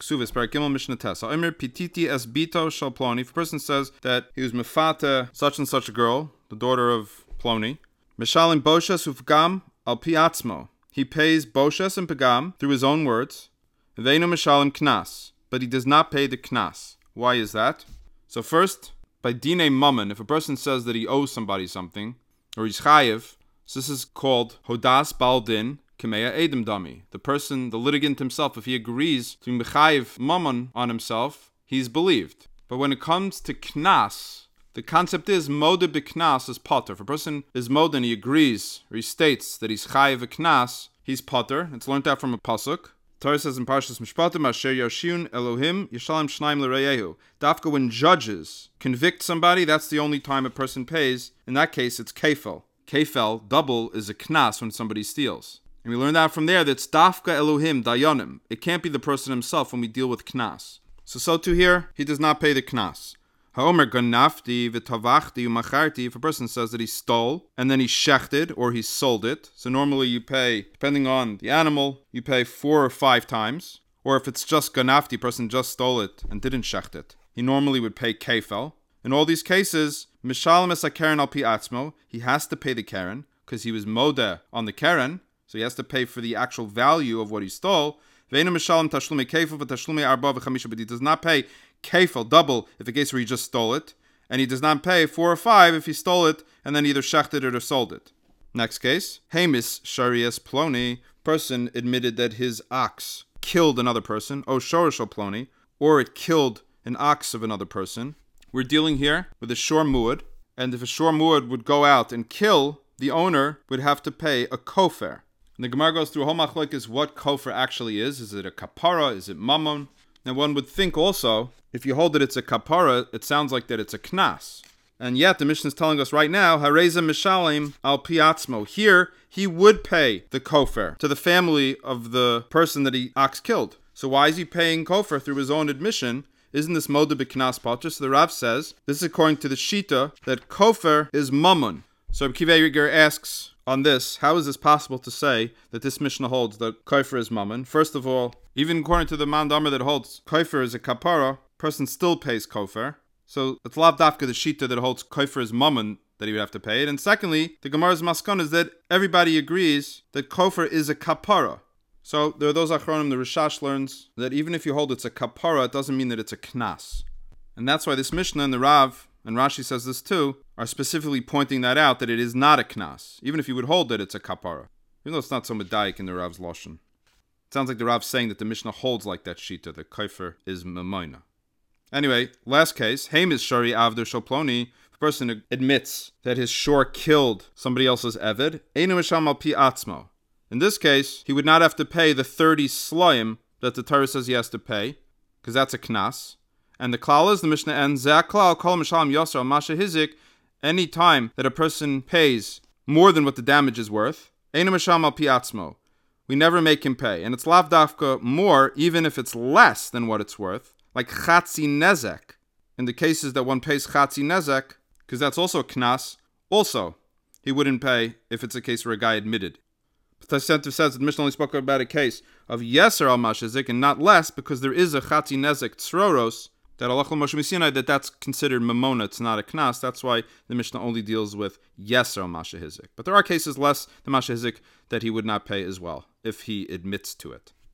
Ksuvis, Parakimel Mishnah Tes. Omer pititi es bito shel Ploni. If a person says that he was mefata such and such a girl, the daughter of Ploni, Mishalim boshes ufgam al pi atzmo. He pays boshes and pagam through his own words. Veinu mishalim knas, but he does not pay the knas. Why is that? So first, by dine mammon, if a person says that he owes somebody something, or he's chayiv, so this is called hodas baldin kemeya edem dami. The person, the litigant himself, if he agrees to mechayiv mammon on himself, he's believed. But when it comes to knas, the concept is moda b'knas is potter. If a person is moda and he agrees, or he states that he's chayiv a knas, he's potter. It's learned out from a pasuk. Torah says in Parshas Mishpatim, Asher Yashun Elohim Yishalem Shnaim L'Reyehu. Dafka, when judges convict somebody, that's the only time a person pays. In that case, it's kefel. Kefel, double, is a knas when somebody steals. And we learn that from there, that's Dafka Elohim Dayanim. It can't be the person himself when we deal with knas. So too here, he does not pay the knas. Ha'omer ganafti v'tavachti u'macharti. If a person says that he stole and then he shechted or he sold it, so normally you pay, depending on the animal, you pay 4 or 5 times. Or if it's just ganafti, person just stole it and didn't shecht it, he normally would pay kefel. In all these cases, mishalem es hakeren al pi atzmo, he has to pay the keren because he was modeh on the keren, so he has to pay for the actual value of what he stole. Ve'enu mishalem tashlumei kefel v'tashlumei arba v'chamisha, but he does not pay kefel, double, if the case where he just stole it, and he does not pay 4 or 5 if he stole it and then either shechted it or sold it. Next case, Hamis Sharias Ploni, person admitted that his ox killed another person, O Shorashal Ploni, or it killed an ox of another person. We're dealing here with a shor muad, and if a shor muad would go out and kill, the owner would have to pay a kofer. And the Gemara goes through a whole machlokes what kofer actually is. Is it a kapara? Is it mammon? Now one would think also, if you hold that it's a kapara, it sounds like that it's a knas. And yet the Mishnah is telling us right now, Hareza Mishalim al piatzmo. Here, he would pay the kofer to the family of the person that he ox killed. So why is he paying kofer through his own admission? Isn't this moda b'knas potter? So the Rav says, this is according to the Shita, that kofer is mammon. So Rabbi Kiva Eiger asks on this, how is this possible to say that this Mishnah holds that kofer is mammon? First of all, even according to the Mandamar that holds kofer is a kapara, person still pays kofer. So it's lav dafka the shita that holds kofer is mammon that he would have to pay it. And secondly, the Gemara's maskon is that everybody agrees that kofer is a kapara. So there are those achronim, the Rishash learns that even if you hold it's a kapara, it doesn't mean that it's a knas. And that's why this Mishnah and the Rav, and Rashi says this too, are specifically pointing that out, that it is not a knas. Even if you would hold that it's a kapara. Even though it's not so medayik in the Rav's lashon. It sounds like the Rav's saying that the Mishnah holds like that shita, that kofer is mamoina. Anyway, last case, Hamis Shari Avder Shoploni, the person admits that his shor killed somebody else's eved, Einu Misham al pi atzmo. In this case, he would not have to pay the 30 slaim that the Torah says he has to pay, because that's a knas. And the klal is, the Mishnah ends, Zeh klal kol mishalim yosar al masha hizik, any time that a person pays more than what the damage is worth, Einu Misham al pi atzmo. We never make him pay. And it's lav dafka more, even if it's less than what it's worth. Like chatzi nezek. In the cases that one pays chatzi nezek, because that's also knas, also, he wouldn't pay if it's a case where a guy admitted. But Tashentiv says that the Mishnah only spoke about a case of yeser al mashizik and not less, because there is a chatzi nezek tzroros, that Allah Moshe Mishinai, that's considered mamona, it's not a knas. That's why the Mishnah only deals with yeser al mashizik. But there are cases less than mashizik that he would not pay as well, if he admits to it.